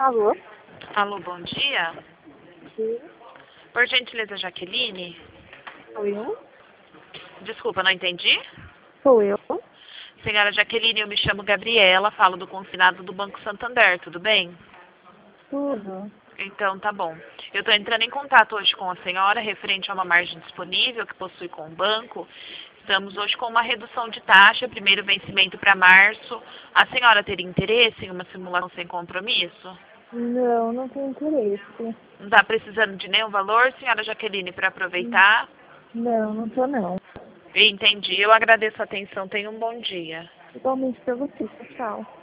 Alô? Alô, bom dia. Sim. Por gentileza, Jaqueline? Sou eu? Desculpa, não entendi. Sou eu? Senhora Jaqueline, eu me chamo Gabriela, falo do confinado do Banco Santander, tudo bem? Tudo. Então, tá bom. Eu estou entrando em contato hoje com a senhora referente a uma margem disponível que possui com o banco. Estamos hoje com uma redução de taxa, primeiro vencimento para março. A senhora teria interesse em uma simulação sem compromisso? Não, não tenho interesse. Não está precisando de nenhum valor, senhora Jaqueline, para aproveitar? Não, não tô não. Entendi. Eu agradeço a atenção. Tenha um bom dia. Igualmente pra você, tchau.